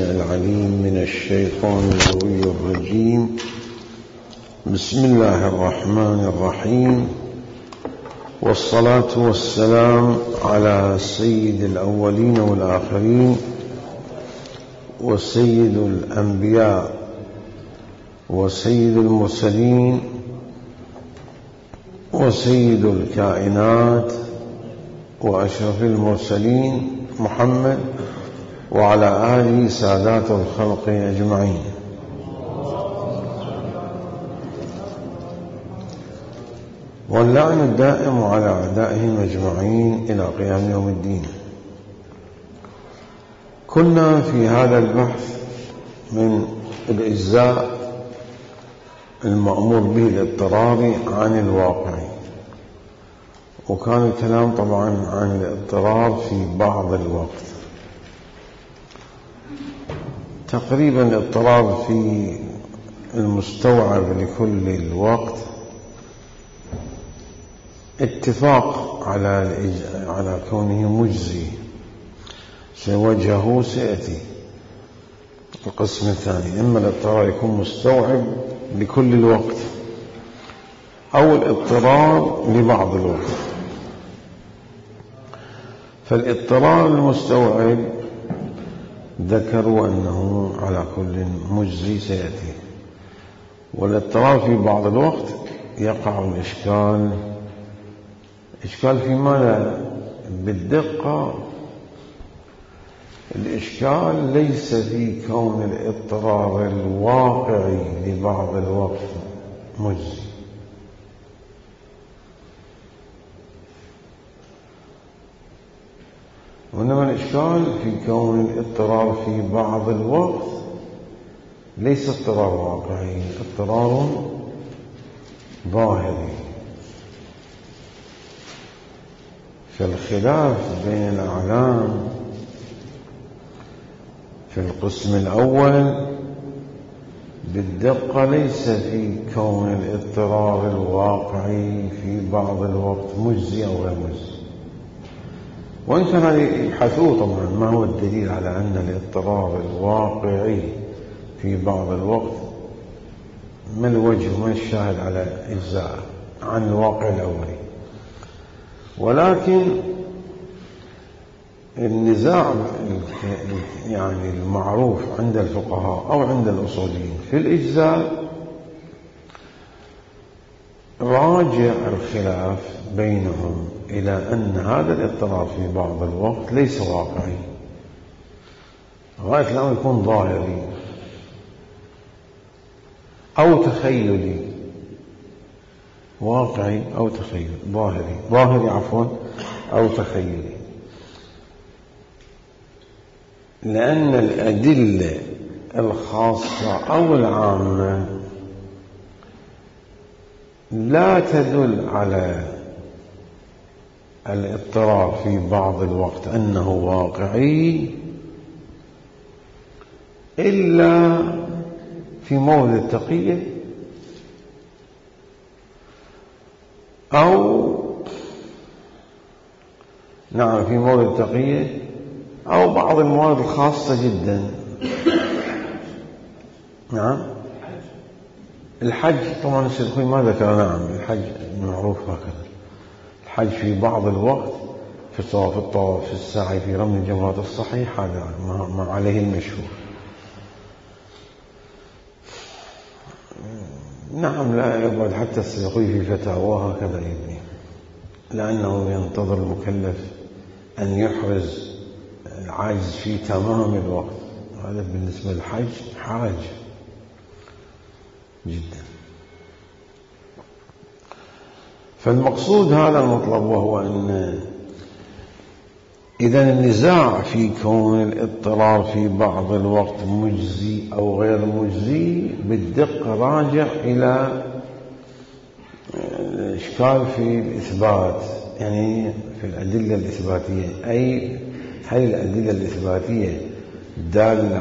السميع العليم من الشيطان الرجيم. بسم الله الرحمن الرحيم، والصلاة والسلام على سيد الأولين والآخرين وسيد الأنبياء وسيد المرسلين وسيد الكائنات وأشرف المرسلين محمد وعلى آله سادات الخلق أجمعين. واللعن الدائم على أعدائهم أجمعين إلى قيام يوم الدين. كنا في هذا البحث من الإجزاء المأمور به الاضطراري عن الواقع، وكان الكلام طبعا عن الاضطرار في بعض الوقت. تقريبا الاضطرار في المستوعب لكل الوقت اتفاق على كونه مجزي، سوجهه سيأتي القسم الثاني. إما الاضطرار يكون مستوعب لكل الوقت أو الاضطرار لبعض الوقت. فالاضطرار المستوعب ذكروا أنه على كل مجزي سيأتي، والاضطرار في بعض الوقت يقع الإشكال فيما لا بالدقة. الإشكال ليس في كون الاضطرار الواقعي لبعض الوقت مجزي، وإنما الإشكال في كون الاضطرار في بعض الوقت ليس اضطرار واقعي، اضطرار ظاهري. فالخلاف بين الأعلام في القسم الأول بالدقة ليس في كون الاضطرار الواقعي في بعض الوقت مجزي أو غير مجزي، وإن كانوا يبحثوا طبعا ما هو الدليل على أن الاضطرار الواقعي في بعض الوقت، ما الوجه وما الشاهد على إجزاء عن الواقع الأولي. ولكن النزاع يعني المعروف عند الفقهاء أو عند الأصوليين في الإجزاء راجع الخلاف بينهم إلى أن هذا الاضطرار في بعض الوقت ليس واقعي، غاية الأمر يكون ظاهري أو تخيلي. واقعي أو تخيلي، ظاهري أو تخيلي. لأن الأدلة الخاصة أو العامة لا تدل على الاضطرار في بعض الوقت أنه واقعي إلا في مورد التقية في مورد التقية أو بعض الموارد الخاصة جدا. الحج طبعا الشيخ ما ذكر. الحج معروف هكذا. الحج في بعض الوقت في الطواف في السعي في رمي الجمرات الصحيح، هذا ما عليه المشهور. لا يقبل حتى السيقي في فتاواه هكذا يبني، لأنه ينتظر المكلف أن يحرز العاجز في تمام الوقت. هذا بالنسبة للحج حرج جدا. فالمقصود هذا المطلب، وهو أن إذا النزاع في كون الاضطرار في بعض الوقت مجزي أو غير مجزي بالدقة راجع إلى الإشكال في الإثبات، يعني في الأدلة الإثباتية. أي هل الأدلة الإثباتية دالة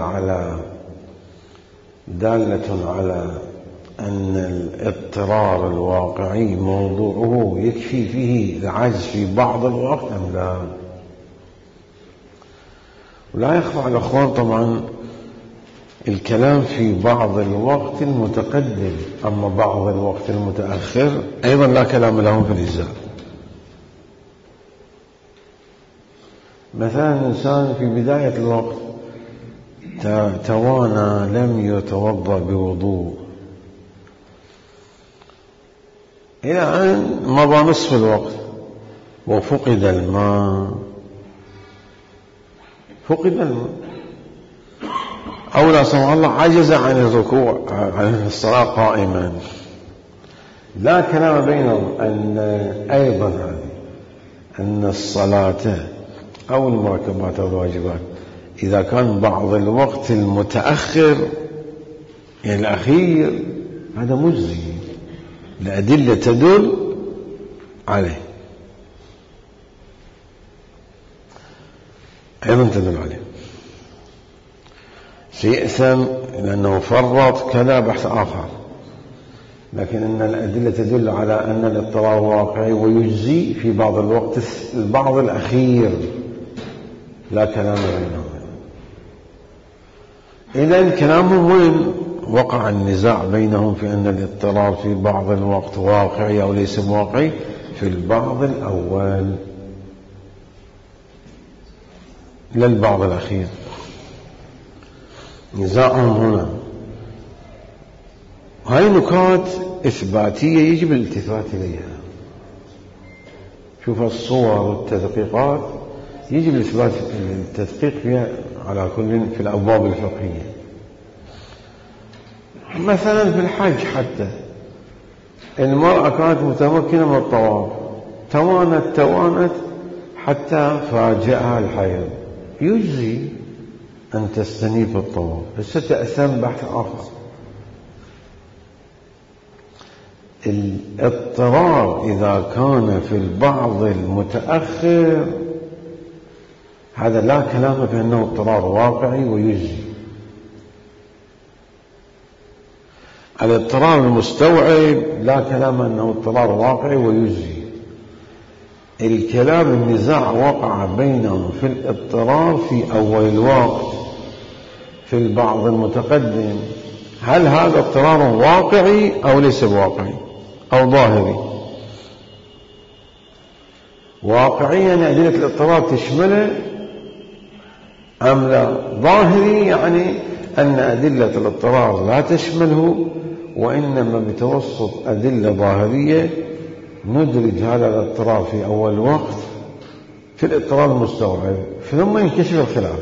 على أن الاضطرار الواقعي موضوعه يكفي فيه العجز في بعض الوقت أم لا؟ ولا يخفى على الأخوان طبعا الكلام في بعض الوقت المتقدم، أما بعض الوقت المتأخر أيضا لا كلام لهم في الإجزاء. مثلا الإنسان في بداية الوقت توانى لم يتوضأ بوضوء إلى أن مضى نصف الوقت وفقد الماء، أو لا سمح الله عجز عن الركوع عن الصلاة قائما، لا كلام بينهم أن أيضا هذه أن الصلاة أو المركبات أو الواجبات إذا كان بعض الوقت المتأخر يعني الأخير هذا مجزي، الأدلة تدل عليه، أيضا تدل عليه. سيأثم لأنه فرط كذا بحث آخر، لكن أن الأدلة تدل على أن الاضطرار واقعي ويجزي في بعض الوقت البعض الأخير، لا كلام بينهم. إذن كلامهم وين وقع النزاع بينهم في أن الاضطرار في بعض الوقت واقعي أو ليس واقعي؟ في البعض الأول لا البعض الأخير. نزاعهم هنا، هاي نكات إثباتية يجب الالتفات إليها. شوف الصور والتدقيقات يجب التدقيق فيها على كل في الأبواب الفقهية. مثلا في الحج حتى المرأة كانت متمكنة من الطواف، توانت حتى فاجأها الحيض، يجزي أن تستنيف الطواف، بس تأثم بحث آخر. الاضطرار إذا كان في البعض المتأخر هذا لا كلام في أنه اضطرار واقعي ويجزي. الاضطرار المستوعب لا كلام أنه اضطرار واقعي ويجزي. الكلام النزاع وقع بينهم في الاضطرار في أول الوقت في البعض المتقدم، هل هذا اضطرار واقعي أو ليس بواقعي أو ظاهري؟ واقعيا أدلة الاضطرار تشمله أم لا؟ ظاهري يعني أن أدلة الاضطرار لا تشمله، وإنما بتوسط أدلة ظاهرية ندرج هذا الاضطرار في أول وقت في الاضطرار المستوعب، ثم ينكشف الخلاف.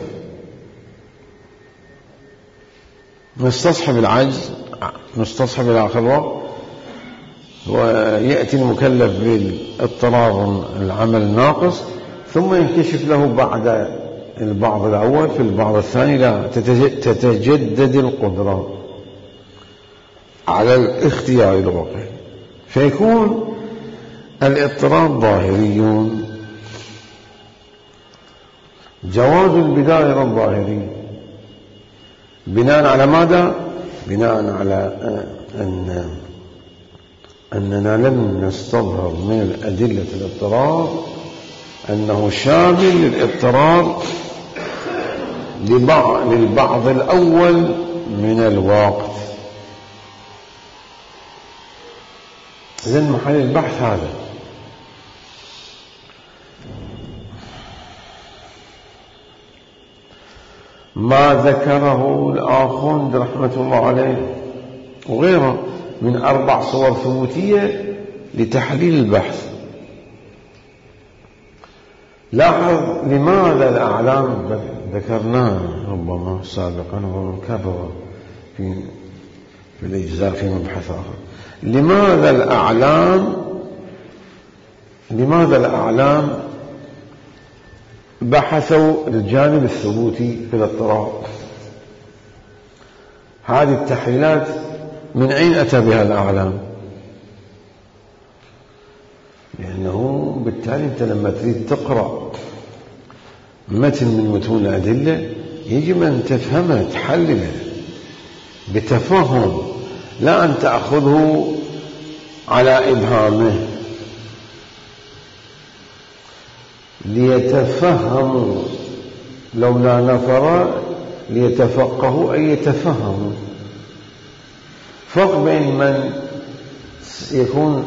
نستصحب العجز، نستصحب إلى آخر الوقت، ويأتي المكلف بالاضطرار العمل الناقص، ثم ينكشف له بعد البعض الأول في البعض الثاني لا تتجدد القدرة على الاختيار الواقعي، فيكون الاضطرار ظاهري. جواز البداية الظاهري بناء على ماذا؟ بناء على أننا لم نستظهر من أدلة الاضطرار أنه شامل للاضطرار للبعض الأول من الوقت. إذن محل البحث هذا. ما ذكره الآخوند رحمة الله عليه وغيره من 4 صور ثبوتية لتحليل البحث. لاحظ لماذا الأعلام ذكرناه ربما سابقا ونكرره في الإجزاء في مبحث آخر. لماذا الأعلام بحثوا الجانب الثبوتي في الاضطراب؟ هذه التحليلات من أين أتى بها الأعلام؟ لأنه بالتالي أنت لما تريد تقرأ متن من متون الأدلة يجب أن تفهمه تحلله بتفهم، لا أن تأخذه على إبهامه. ليتفهموا، لولا نفر ليتفقهوا أي يتفهموا. فرق بين من يكون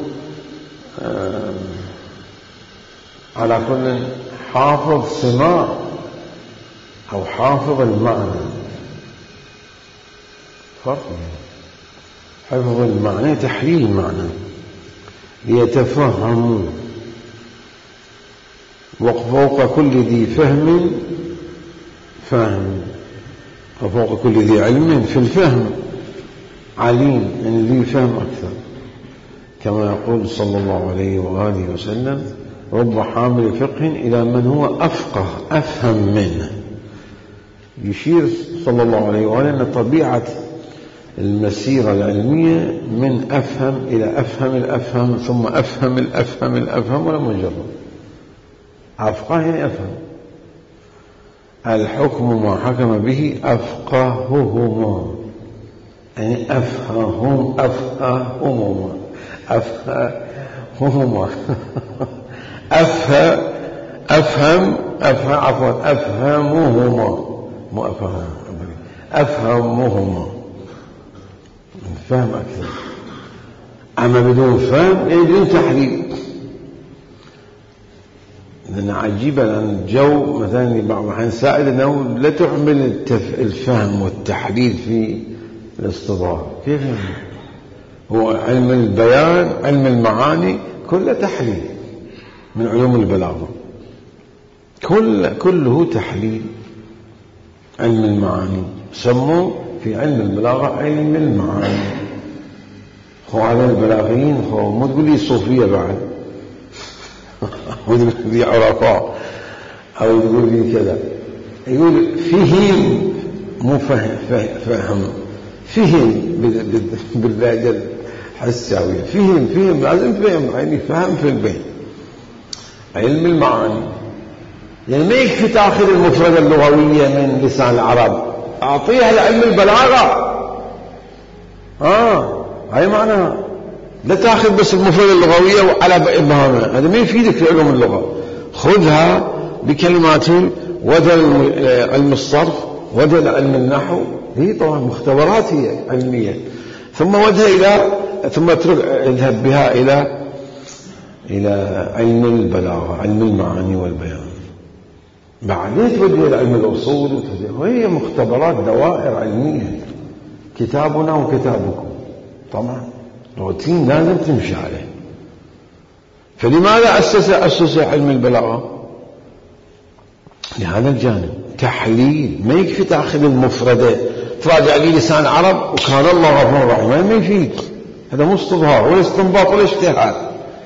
على كل حافظ سماع أو حافظ المعنى، فرق حفظ المعنى تحليل المعنى ليتفهموا، وفوق كل ذي فهم فهم، وفوق كل ذي علم في الفهم عليم، يعني ذي فهم أكثر، كما يقول صلى الله عليه وآله وسلم: رب حامل فقه إلى من هو أفقه أفهم منه. يشير صلى الله عليه وآله أن طبيعة المسيرة العلمية من أفهم إلى أفهم الأفهم ثم أفهم الأفهم الأفهم، ولا مجرد أفقه يعني أفهم. الحكم ما حكم به أفقههما، يعني أفهمهما أفهمهما مو أفهمهما، فهم أكثر. أما بدون فهم يعني بدون تحليل. لأن عجيبا عن الجو مثلا بعض الأحيان سائل أنه لا تعمل الفهم والتحليل في الاصطلاح. كيف هو علم البيان علم المعاني كله تحليل من علوم البلاغة، كله تحليل. علم المعاني سموه في علم البلاغة علم المعاني. هذا البلاغيين مو تقول لي صوفية بعد تقول لي عرفاء أو تقول لي كذا، يقول فهم مو فهم باللهجة الحساوية، فهم لازم تفهم، يعني فهم في البين. علم المعاني يعني ما يكفي تأخذ المفردة اللغوية من لسان العرب، أعطيها لعلم البلاغة. هاي معناها لا تأخذ بس المفردة اللغوية وعلى إبهامها، هذا ما يفيدك في علوم اللغة. خذها بكلمات ودل علم الصرف ودل علم النحو، هي طبعا مختبرات هي علمية، ثم ثم اذهب بها إلى علم البلاغة علم المعاني والبيان. بعدين تودي إلى علم الأصول، وهي مختبرات دوائر علمية. كتابنا وكتابكم طبعا روتين لازم تمشي عليه. فلماذا أسس علم البلاغة؟ لهذا الجانب تحليل. ما يكفي تأخذ المفردة تراجع لي لسان العرب وكان الله غفور رحيم، ما يفيد. هذا مو استظهار ولا استنباط ولا اجتهاد.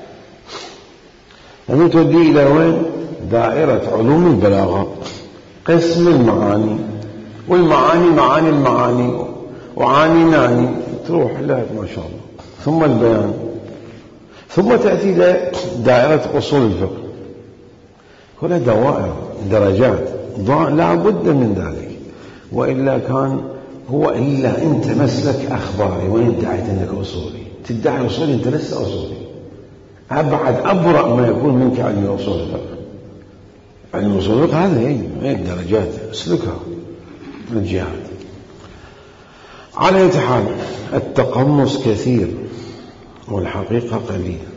هذا تودي إلى وين؟ دائرة علوم البلاغة، قسم المعاني، والمعاني معاني المعاني وعاني ناني، تروح لا ما شاء الله. ثم البيان، ثم تأتي إلى دائرة أصول الفقه. هنا دوائر درجات لا بد من ذلك، وإلا كان هو إلا أنت مسلك أخباري وين ادعيت أنك أصولي، تدعي أصولي أنت لسه أصولي. أبعد أبرأ ما يكون منك علم أصول الفقه. علم أصول الفقه هذا هي الدرجات اسلكها من الجهات. على أي حال التقمص كثير والحقيقة قليلة.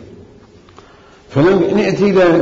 فنأتي إلى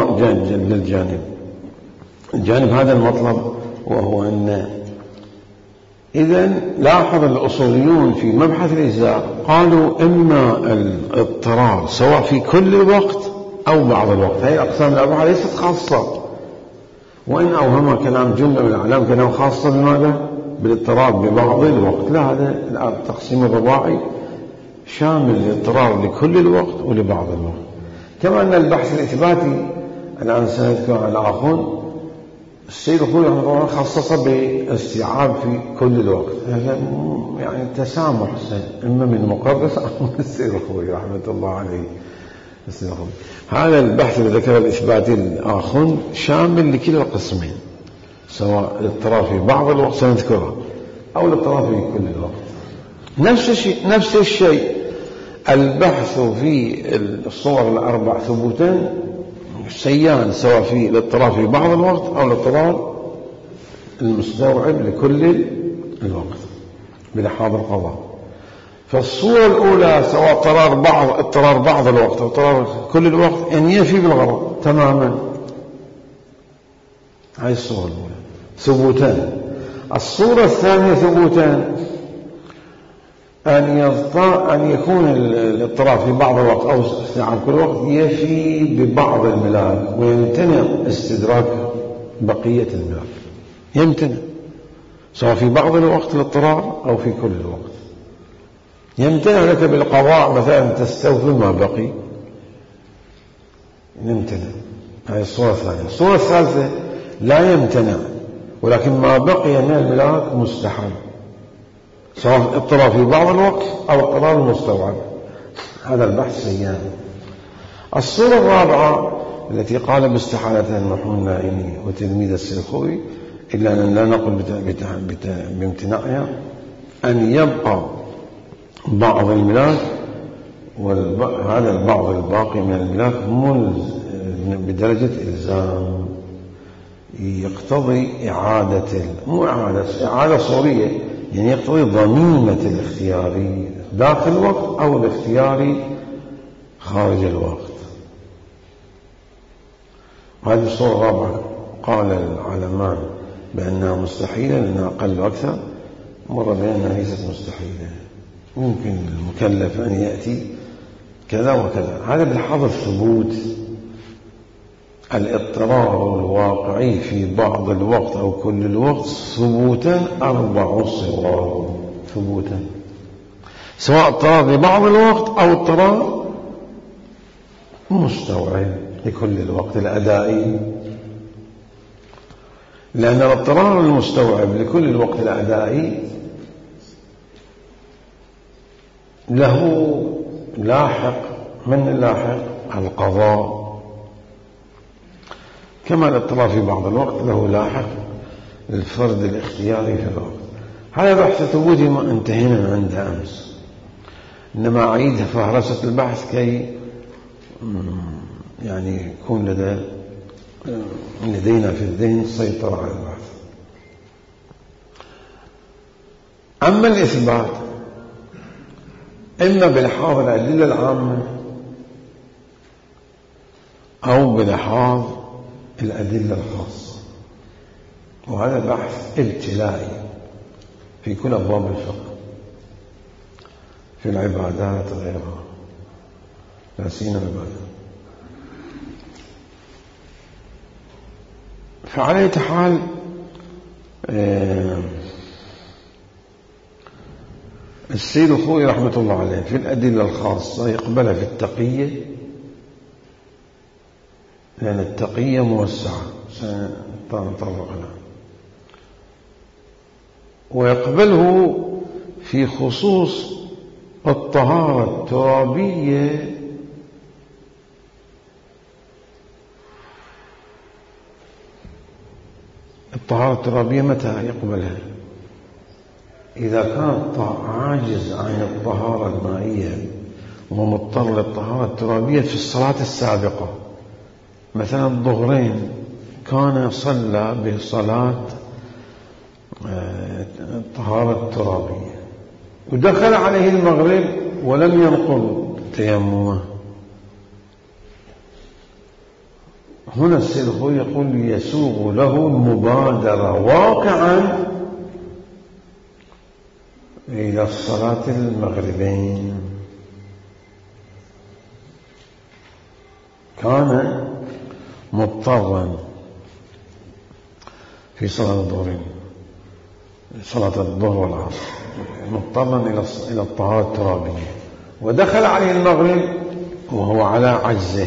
الجانب هذا المطلب، وهو أن إذن لاحظ الأصوليون في مبحث الإجزاء قالوا إما الاضطرار سواء في كل الوقت أو بعض الوقت. هذه الأقسام الأربعة ليست خاصة، وإن أوهم كلام جملة من الأعلام كانوا خاصة بماذا؟ بالاضطرار ببعض الوقت. لا، هذا التقسيم الرباعي شامل الاضطرار لكل الوقت ولبعض الوقت. كما أن البحث الإثباتي الآن سنذكر على الآخر السيد الخوي رحمه الله خصص باستيعاب في كل الوقت. هذا يعني تسامح إما من مقدس أو من السيد الخوي رحمة الله عليه. هذا البحث الذي ذكر الإثباتي الآخر شامل لكل القسمين، سواء الاضطرار في بعض الوقت سنذكره أو الاضطرار في كل الوقت. نفس الشيء البحث في الصور الأربع ثبوتا سيان، سواء في الاضطرار في بعض الوقت أو الاضطرار المستوعب لكل الوقت بلحاظ القضاء. فالصورة الأولى سواء اضطرار بعض الوقت أو اضطرار كل الوقت أن يفي بالغرض تماما. هذه الصورة الأولى ثبوتان. الصورة الثانية ثبوتان أن يكون الاضطرار في بعض الوقت أو استيعاب كل وقت يفي ببعض الملاك ويمتنع استدراك بقية الملاك. يمتنع سواء في بعض الوقت الاضطرار أو في كل الوقت. يمتنع لك بالقضاء مثلا تستوفي ما بقي، يمتنع. هذه الصورة الثانية. الصورة الثالثة لا يمتنع ولكن ما بقي من الملاك مستحب، سواء اضطرار في بعض الوقت أو اضطرار المستوعب. هذا البحث سيان. الصورة الرابعة التي قال باستحالة المرحوم النائمي وتلميذ السلخوي إلا أن لا نقل بامتناعها أن يبقى بعض الملاك وهذا البعض الباقي من الملاك بدرجة إلزام يقتضي إعادة صورية، يعني يقتضي ضميمة الاختياري داخل الوقت أو الاختياري خارج الوقت. هذه الصورة الرابعة قال العلمان بأنها مستحيلة لأنها أقل وأكثر، مر بأنها ليست مستحيلة، ممكن المكلف أن يأتي كذا وكذا. هذا بلحظ الثبوت. الاضطرار الواقعي في بعض الوقت أو كل الوقت ثبوتا 4 صور ثبوتا، سواء اضطرار لبعض الوقت أو اضطرار مستوعب لكل الوقت الأدائي. لأن الاضطرار المستوعب لكل الوقت الأدائي له لاحق من اللاحق القضاء، كما الاضطرار في بعض الوقت له لاحق الفرد الاختياري في الوقت. هذا بحث ثبوتي ما انتهينا عنده أمس، إنما أعيد فهرسة البحث كي يعني يكون لدينا في الذهن سيطرة على البحث. أما الإثبات إما بلحاظ الأدلة العامة أو بلحاظ الأدلة الخاصة، وهذا بحث ابتلائي في كل أبواب الفقه، في العبادات غيرها، لا سيما العبادات. فعلى أي حال السيد الخوئي رحمة الله عليه في الأدلة الخاصة يقبلها في التقية، لأن التقية موسعة سنتطرق لها، ويقبله في خصوص الطهارة الترابية الطهارة الترابية متى يقبلها؟ إذا كان عاجز عن الطهارة المائية ومضطر للطهارة الترابية في الصلاة السابقة، مثلا الظهرين كان صلى بصلاة الطهارة الترابية ودخل عليه المغرب ولم ينقض تيممه، هنا السيد الخوئي يقول يسوغ له المبادرة واقعا إلى الصلاة المغربين. كان مضطرا في صلاة الظهرين، صلاة الظهر والعصر، مضطرا إلى الطهارة الترابية، ودخل عليه المغرب وهو على عجزه،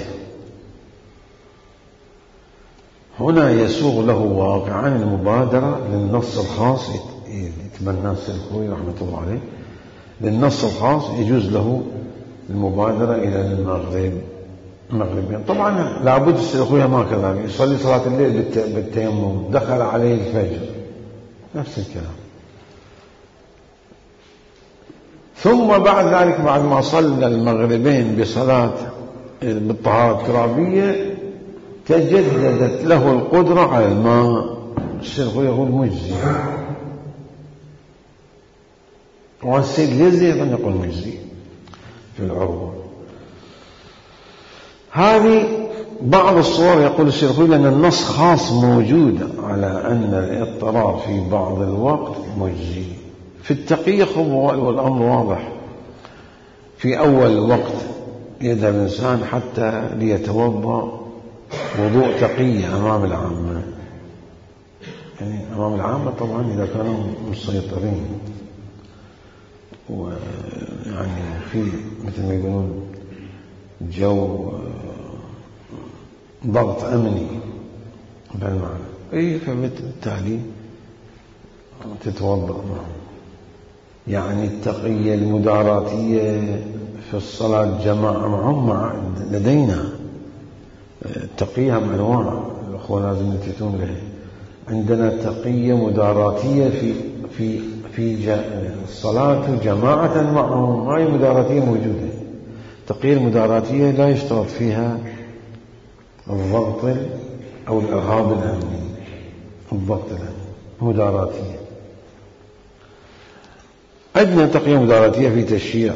هنا يسوغ له واقعا المبادرة للنص الخاص يتبنى السيد الخوئي رحمة الله عليه، للنص الخاص يجوز له المبادرة إلى المغربين. طبعا لابد السيد الخوئي ما كذلك يصلي صلاة الليل بالتيمم، دخل عليه الفجر نفس الكلام، ثم بعد ذلك بعد ما صلى المغربين بصلاة بالطهارة الترابية تجددت له القدرة على الماء، الشيخ يقول مجزي، والسيد اليزدي أيضا يقول مجزي في العروة. هذه بعض الصور يقول الشيخ لأن النص خاص موجود على أن الاضطرار في بعض الوقت مجزي. في التقية والأمر واضح، في أول وقت يذهب الإنسان حتى ليتوضأ وضوء تقية أمام العامة، يعني أمام العامة طبعا إذا كانوا مسيطرين، ويعني في مثل ما يقولون جو ضغط أمني بهالمعنى، فبالتالي تتوضأ معهم. يعني التقية المداراتية في الصلاة جماعة معهم لدينا التقية أنواع، الأخوة لازم يلتفتون لها. عندنا تقية مداراتية في الصلاة جماعة معهم، هاي مداراتية موجودة. التقية المداراتية لا يشترط فيها الضغط أو الإرهاب الأمني، الضغط الأمني مداراتية. عندنا تقية مداراتية في تشييع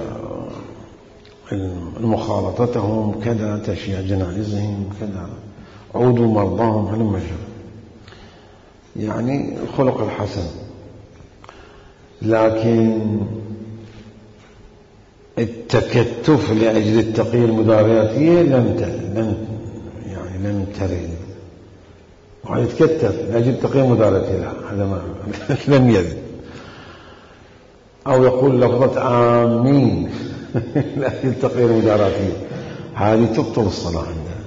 مخالطتهم كذا، تشييع جنائزهم كذا، عودوا مرضاهم هلم جرى، يعني الخلق الحسن. لكن التكتف لأجل التقية المداراتية لم ترد. وعلى يتكتف لأجل التقية المداراتية لا، هذا ما لم يرد. أو يقول لفظة آمين لأجل التقية المداراتية، هذه تبطل الصلاة عندها،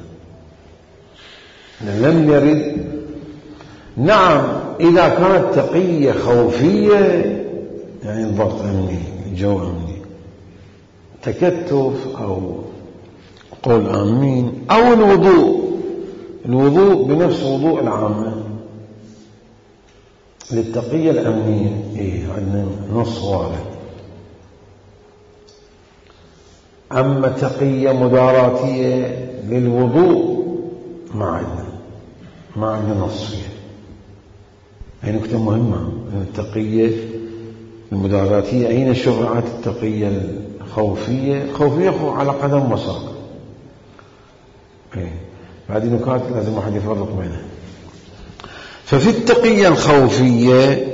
لم يرد. نعم إذا كانت تقية خوفية، يعني الضغط أمني، جو أمني، تكتف أو قول آمين، أو الوضوء بنفس وضوء العامة للتقية الأمنية، عندنا نص وارد. أما تقية مداراتية للوضوء ما عندنا نص فيها. هي نكتة مهمة، التقية المداراتية أين شرعت التقية الخوفية؟ خوفية على قدم وساق. هذه نكات لازم واحد يفرق بينها. ففي التقية الخوفية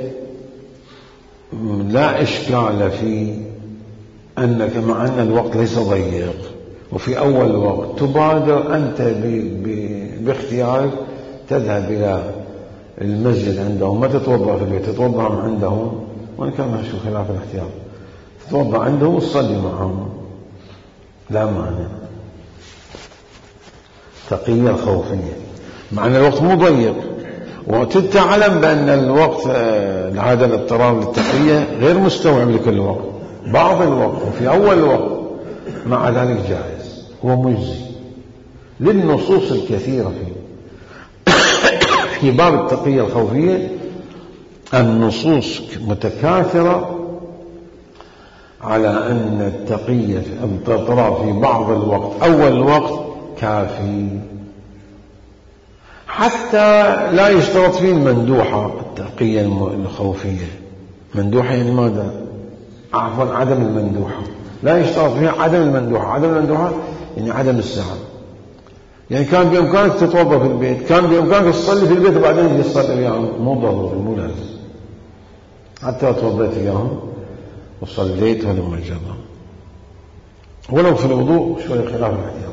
لا إشكال في أنك مع أن الوقت ليس ضيق، وفي أول الوقت تبادر أنت باختيارك تذهب إلى المسجد عندهم، ما تتوضأ في البيت، تتوضأ عندهم، وإن كان شو خلاف الاختيار، تتوضأ عندهم وتصلي معهم، لا مانع. تقية الخوفية مع أن الوقت مو ضيق، وتتعلم بأن الوقت هذا الاضطرار للتقية غير مستوعب لكل وقت، بعض الوقت وفي أول الوقت، مع ذلك جائز ومجزي للنصوص الكثيرة في باب التقية الخوفية. النصوص متكاثرة على أن التقية الاضطرار في بعض الوقت أول الوقت كافي، حتى لا يشترط فيه المندوحة. التقية الخوفية مندوحة يعني ماذا؟ عفوا عدم المندوحة، لا يشترط فيها عدم المندوحة. عدم المندوحة يعني عدم السعر، يعني كان بإمكانك تتوضأ في البيت، كان بإمكانك تصلي في البيت وبعدين تجي تصلي وياهم، مو ضروري، مو لازم، حتى توضيت وياهم وصليت ولما جرى، ولو في الوضوء شوية خلاف الاحتياط.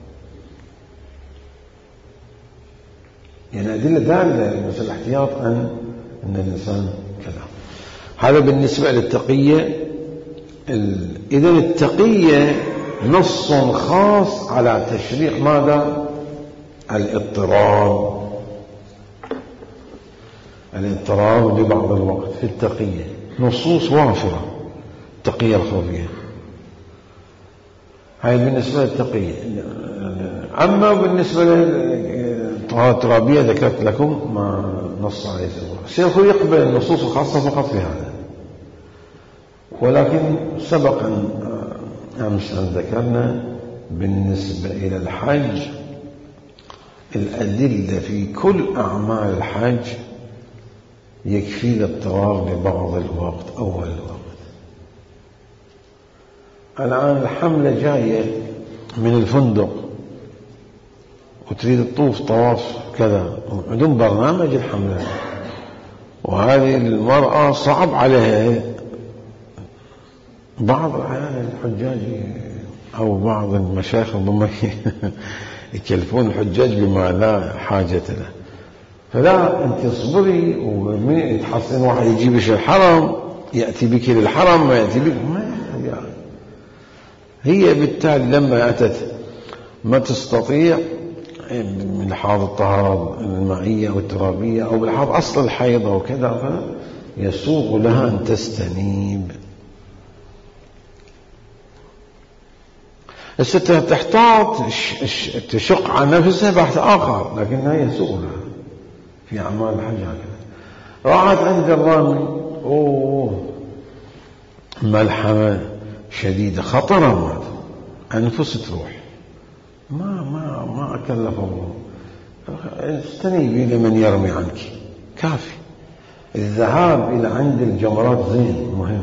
يعني أدلة دالة بس الاحتياط أن الإنسان كذا. هذا بالنسبة للتقية. إذن التقية نص خاص على تشريع ماذا؟ الاضطرار ببعض الوقت في التقية، نصوص وافرة. التقية الخوفية هاي بالنسبة للتقية. أما بالنسبة للطهارة الترابية ذكرت لكم ما نص عليه الشيخ يقبل النصوص الخاصة فقط في هذا، ولكن سبق أمس أن ذكرنا بالنسبة إلى الحج الأدلة في كل أعمال الحج يكفي الاضطرار لبعض الوقت أول الوقت. الآن الحملة جاية من الفندق وتريد تطوف طواف كذا بدون برنامج الحملة، وهذه المرأة صعب عليها. بعض الحجاج أو بعض المشايخ ربما يكلفون الحجاج بما لا حاجة له، فلا أنت اصبري ومن تحصلين واحد يجيبش الحرم يأتي بك للحرم ما يأتي بك ما يحتاج. هي بالتالي لما أتت ما تستطيع من لحاظ الطهارة المائية أو الترابية أو بلحاظ أصل الحيض أو كذا، فيسوغ لها أن تستنيب. تحتاط تشق عن نفسها بحث آخر، لكنها يسوغ لها في أعمال الحج هكذا. راحت عند الرامي، ملحمة شديدة خطرة، أنفس تروح ما أكلف الله. استنيبي لمن يرمي عنك كافي. الذهاب إلى عند الجمرات زين مهم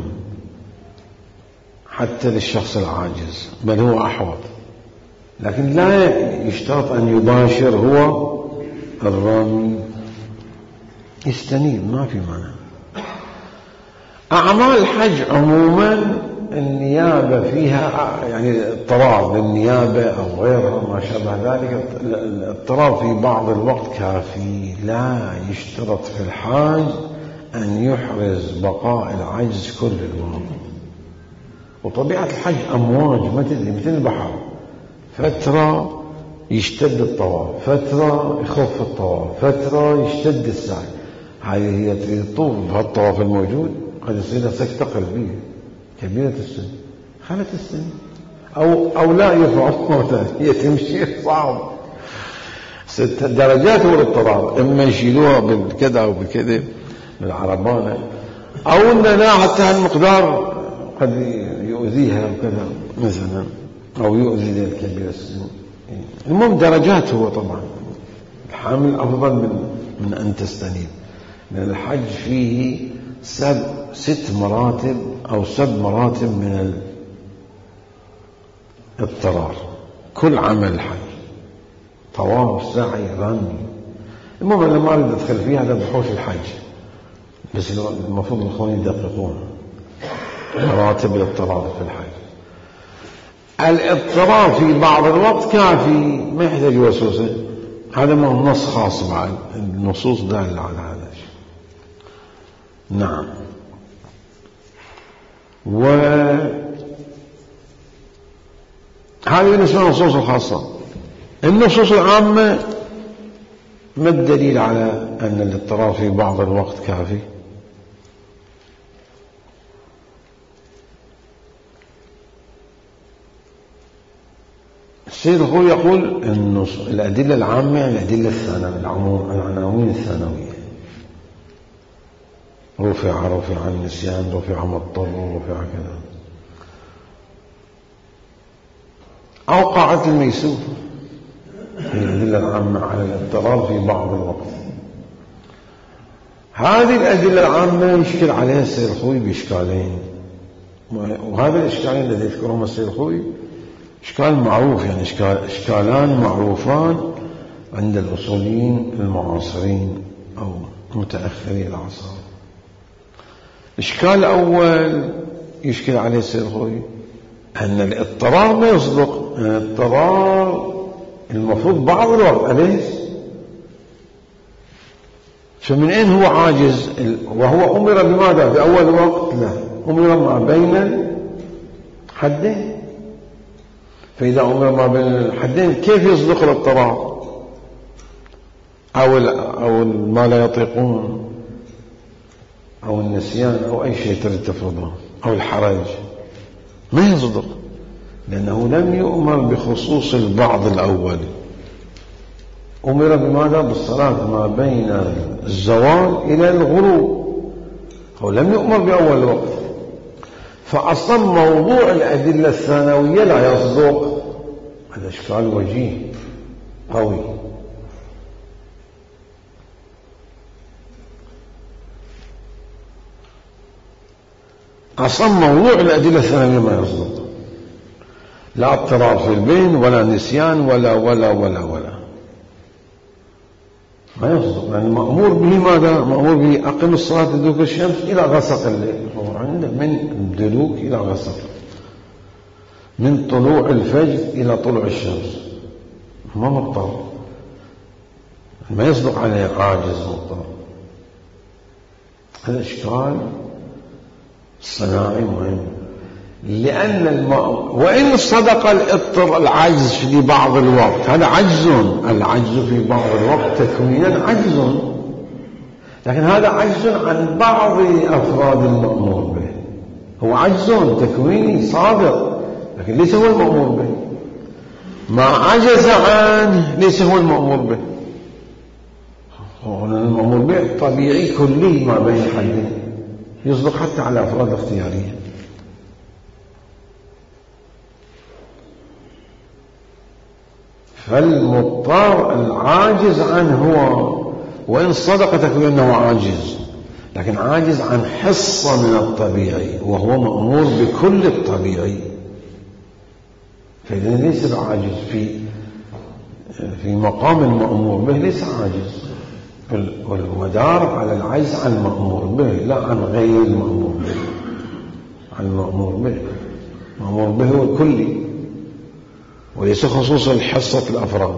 حتى للشخص العاجز، بل هو أحوط، لكن لا يشترط أن يباشر هو الرامي، يستنيب ما في معنى. أعمال الحج عموما النيابة فيها يعني اضطرار للنيابة أو غيرها ما شابه ذلك، الاضطرار في بعض الوقت كافي. لا يشترط في الحاج أن يحرز بقاء العجز كل الوقت. وطبيعة الحج أمواج ما تدري، مثل البحر، فترة يشتد الطواف، فترة يخف الطواف، فترة يشتد السعي. هذه هي تريد تطوف بهالطواف الموجود قد يصير تستقل به كبيرة السن، خلت السن أو لا يرفع موتها، هي تمشي صعب. 6 درجات هو الاضطرار، إما يشيلوها بالكذا أو بكذا بالعربانة، أو أننا حتى المقدار قد يؤذيها وكذا مثلا، أو يؤذي ذلك كبير السن. المهم درجات هو طبعا الحامل أفضل من أن تستنيب، لأن الحج فيه 6 مراتب أو 7 مراتب من الاضطرار. كل عمل الحج طواف سعي رمي. المهم أنا ما أريد أدخل فيها، هذا بحوش الحج، بس المفروض الأخوان يدققون مراتب الاضطرار في الحج. الاضطرار في بعض الوقت كافي، ما يحتاج وسوسة. هذا ما هو نص خاص بعد، النصوص دالة على هذا الشيء. نعم. هذه بالنسبة للنصوص الخاصة. النصوص العامة ما الدليل على أن الاضطرار في بعض الوقت كافي؟ السيد الخوي يقول أن الأدلة العامة يعني الأدلة الثانوية، العناوين الثانوية، رفع النسيان، رفع مضطر، رفع كذا، أوقعت الميسور. هي الأدلة العامة على الاضطرار في بعض الوقت. هذه الأدلة العامة يشكل عليها السيد الخوي بإشكالين، وهذا الإشكالين الذي يذكرهما السيد الخوي إشكال معروف، يعني إشكالان معروفان عند الأصوليين المعاصرين أو متأخري العصر. الإشكال الأول يشكل عليه السيد الخوي أن الاضطرار ما يصدق، أن الاضطرار المفروض بعض الوقت، أليس؟ فمن أين هو عاجز؟ وهو أمر بماذا في أول وقت؟ لا، أمر ما بين حدين. فإذا أمر ما بين الحدين كيف يصدق الاضطرار أو ما لا يطيقون أو النسيان أو أي شيء تريد تفرضه أو الحرج؟ ما يصدق، لأنه لم يؤمر بخصوص البعض الأول. أمر بماذا؟ بالصلاة ما بين الزوال إلى الغروب، هو لم يؤمر بأول وقت. فأصلا موضوع الأدلة الثانوية لا يصدق. هذا إشكال وجيه قوي. أصلا موضوع الأدلة الثانوية ما يصدق، لا اضطرار في البين ولا نسيان ولا ولا ولا ولا ما يصدق. يعني مأمور به ماذا؟ مأمور به أقم الصلاة لدلوك الشمس إلى غسق الليل، هو عنده من الدلوك إلى غسق، من طلوع الفجر إلى طلوع الشمس، ما مضطر، ما يصدق عليه عاجز مضطر. هذا إشكال صناعي مهم، لأن وإن صدق العجز في بعض الوقت، هذا عجز، العجز في بعض الوقت تكوينا عجز، لكن هذا عجز عن بعض أفراد المأمور به، هو عجز تكويني صادق لكن ليس هو المأمور به. ما عجز عنه ليس هو المأمور به، هو المأمور به طبيعي كلي ما بين حدين، يصدق حتى على أفراد اختيارية. فالمضطر العاجز عنه هو، وإن صدق تكون أنه عاجز، لكن عاجز عن حصة من الطبيعي، وهو مأمور بكل الطبيعي، فإذا ليس بعاجز في مقام المأمور به، ليس عاجز. والمدار على العجز عن المأمور به لا عن غير المأمور به، عن المأمور به. المأمور به هو الكلي وليس خصوصا حصة الأفراد.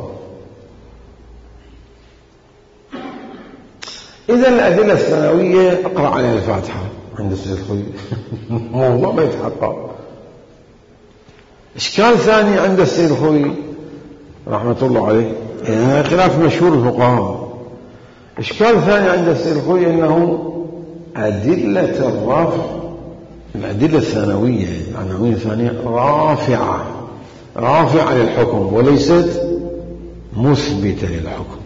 إذا الأدلة الثانوية أقرأ عليها الفاتحة عند السيد الخوي موضوع ما يتحقق. إشكال ثاني عند السيد الخوي رحمة الله عليه، يعني خلاف مشهور الفقهاء. إشكال ثاني عند السيد الخوي أنه أدلة الرفع، الأدلة الثانوية العناوين الثانية رافعة للحكم وليست مثبتة للحكم.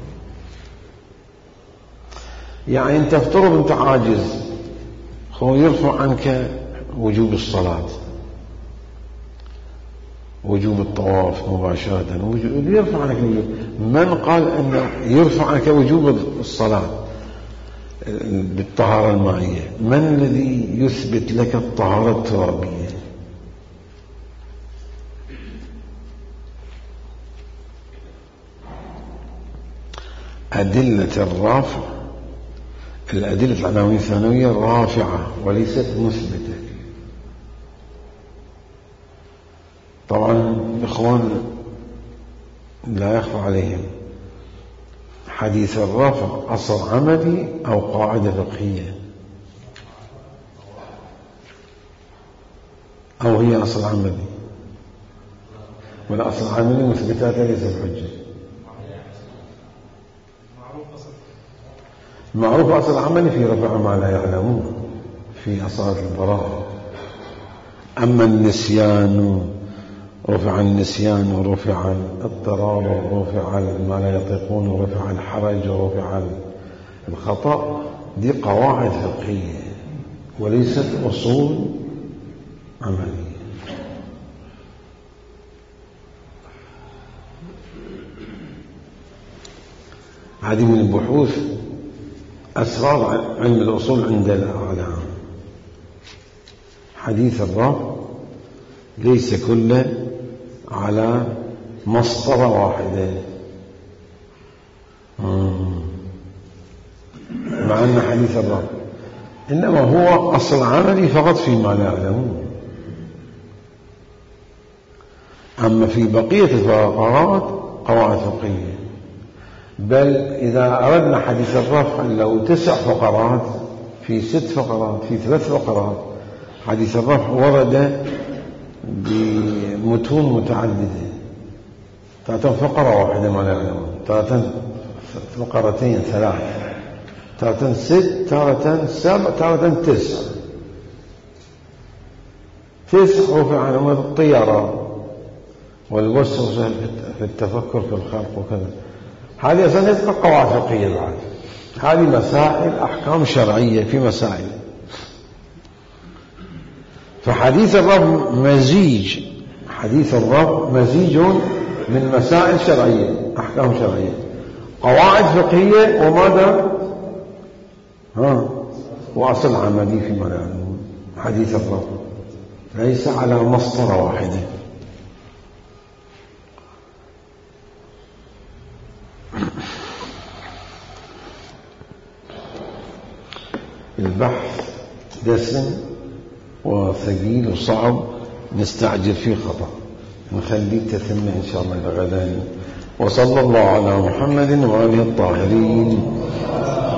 يعني أنت افترض أنت عاجز، هو يرفع عنك وجوب الصلاة، وجوب الطواف مباشرة، يرفع عنك الوجوب. من قال أن يرفع عنك وجوب الصلاة بالطهارة المائية؟ من الذي يثبت لك الطهارة الترابية؟ أدلة الرافع، الأدلة العناوين الثانوية رافعة وليست مثبتة. طبعا إخوان لا يخفى عليهم حديث الرفع أصل عملي أو قاعدة فقهية، أو هي أصل عملي، ولا أصل عملي مثبتات ليس الحجة. معروف أصل عملي في رفع ما لا يعلمون في أصالة البراءة. أما النسيان رفع النسيان ورفع الاضطرار ورفع ما لا يطيقون ورفع الحرج ورفع الخطأ، دي قواعد فقهية وليست أصول عملية. هذه من البحوث أسرار علم الأصول عند الأعلام. حديث الرفع ليس كله على مسطرة واحدة، مع أن حديث الرفع إنما هو أصل عملي فقط فيما لا يعلمون. أما في بقية الفقرات قواعد فقهية. بل إذا أردنا حديث الرفع لو 9 فقرات في 6 فقرات في 3 فقرات، حديث الرفع ورد بمتون متعددة، تارة فقرة واحدة ما لا يعلمون، تارة فقرتين 3، تارة 6، تارة 7، تارة 9 رفع عن أمر الطيرة والوسوسة في التفكر في الخلق وكذا. هذه أصلا تبقى قواعد فقهية بعد، هذه مسائل أحكام شرعية في مسائل. فحديث الرب مزيج، حديث الرب مزيج من مسائل شرعية، أحكام شرعية، قواعد فقهية، وماذا؟ وأصل عملي فيما لا يعلمون. حديث الرب ليس على مسطرة واحدة. البحث دسم وثقيل وصعب، نستعجل فيه خطأ، نخليه تتم إن شاء الله لغداني. وصلى الله على محمد وآله الطاهرين.